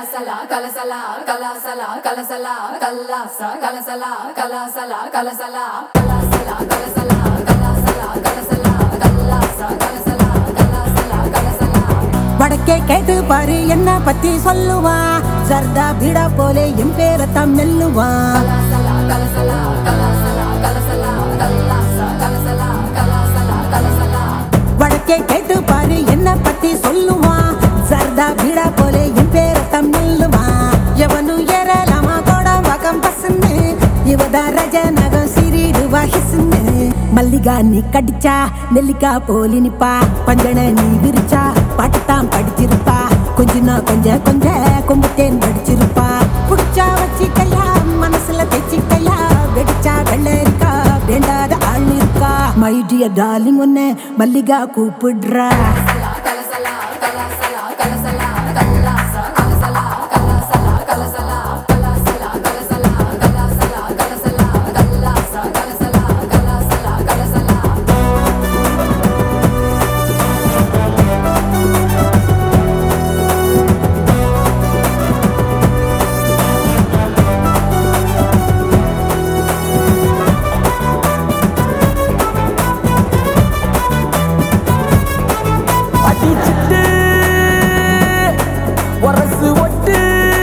kalasala kalasala kalasala kalasala kalasa kalasala kalasala kalasala kalasala kalasala kalasala kalasala kalasa kalasala kalasala kalasala வடக்கே கேட்டு பாரு என்ன பத்தி சொல்லுவா ஜர்தா பீடா போலே என் பேரத்தான் மெல்லுவா kalasala kalasala kalasala kalasala kalasa kalasala kalasala kalasala வடக்கே கேட்டு பாரு என்ன பத்தி சொல்லுவா ஜர்தா பீடா போலே என் பேரத்தான் மெல்லுவா எவனு ஏறலாமா கோடா வகம் பசுன்னு இவதா ரஜநகம் சிறிடுவா ஹிசுன்னு மல்லிகா நீ கடிச்சா நெல்லிக்கா போலி நிப்பா பஞ்சன நீ விரிச்சா பாட்டுத்தான் படிச்சிருப்பா கொஞ்சனா கொஞ்சம் கொம்புத்தேன் படிச்சிருப்பா புடிச்சா வச்சிக்கையா மனசுல தைச்சிக்கையா வெடிச்சா வெள்ளரிக்கா வேண்டாத ஆள் இருக்கா மை டியர் டார்லிங் உன்னை மல்லிகா கூப்பிடுறா kalasala kalasala kalasala kalasa kalasala kalasala kalasala kalasala kalasala kalasala kalasala kalasa kalasala kalasala kalasala அடிச்சிட்டு வரசு ஒட்டு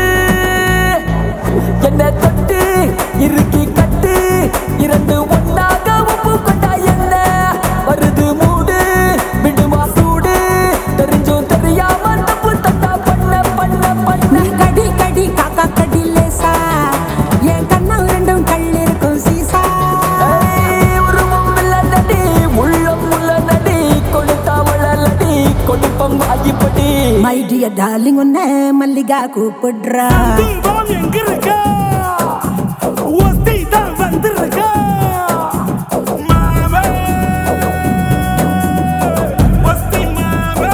என்ன தொட்டு இறுக்கி கட்டு இரண்டு ஒன்னாக உப்பு கொண்டா என்ன வருது மூடு விடுமா சூடு தெரிஞ்சும் தெரியாம தப்பு தட்டா பண்ண நீ கடி கடி காக்கா கடி லேசா என் கண்ணா ரெண்டும் கள்ளிருக்கும் சீசா உருவம் இல்லடி உள்ளம் உள்ளடி கொடுத்தா வளலடி கொடுப்பம் வாங்கிப்படி மை டியர் டார்லிங் உன்னை மல்லிகா கூப்பிடுறா தீபம் எங்க இருக்கா ஒத்தி தான் வந்திருக்கா மாவே ஒத்தி மாவே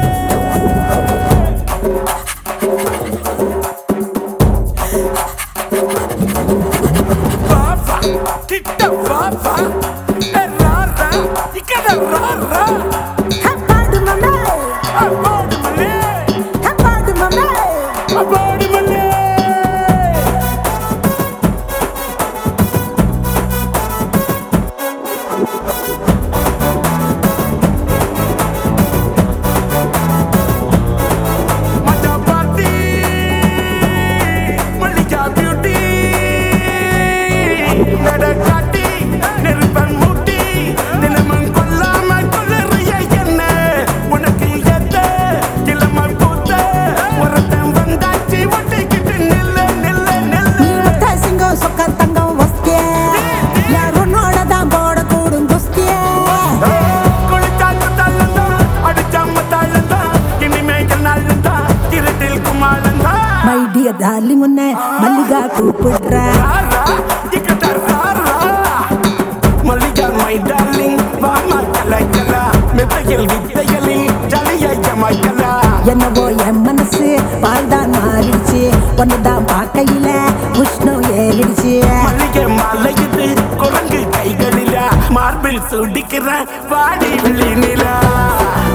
பாபா கிட்ட பாபா ராரா இக்கட ராரா ஹப்பாடு மம்மே அப்பாடு மல்லே ஹப்பாடு மம்மே அப்பாடு மல்லே மச்சா பார்ட்டி மல்லிகா பியூட்டி நடக்காட்டி நெருப்பன் மூட்டி நிலமன் கொல்லாம கொள்ளறிய என்ன உனக்கு எத்த கிளம பூத்த ஒருத்தன் வந்தாச்சு ஒட்டிக்கிட்டு நில்லு நில்லு நீ நில்லு ஒத்த சிங்கம் சொக்க தங்கம் வஸ்தியே யாருன்னோட தான் போட கூடும் குஸ்தியே குளிச்சாக்கு தள்ளந்தான் அடிச்சாம தாழந்தான் இனிமேல் நாளந்தான் இருட்டில் குமாளந்தான் மை டியர் டார்லிங் உன்னை மல்லிகா கூப்பிடுறா ராரா இக்கட ராரா மல்லிகா மை டார்லிங் வாமா கலைக்கலா மெத்தையில் வித்தைகளில் ஜலிய மைக்கலா என்னவோ என் மனசு பால்தான் மாறிடுச்சு ஒன்னுதான் பார்க்கையில உஷ்ணம் ஏறிடுச்சு மல்லிகை மலையுது குரங்கு கைகளில மார்பில் சுடிக்கிற வாடி விழி நிலா